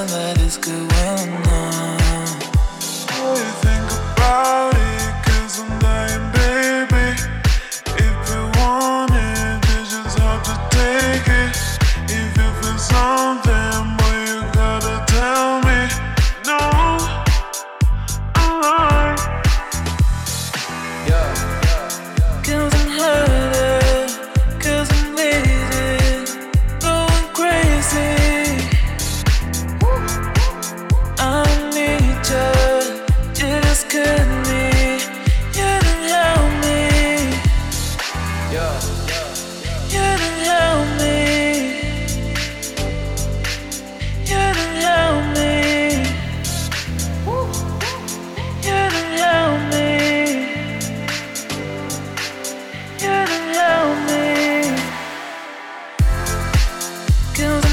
that it's good when I'm not. What do you think about it? 'Cause I'm dying, baby. If you want it, you just have to take it. If you feel something, boy, you gotta tell me. No, alright. Cause I'm hurting, cause I'm bleeding, going crazy. I need you, you just cut me, you didn't help me. You didn't help me. You didn't help me. You didn't help me. You didn't help me. 'Cause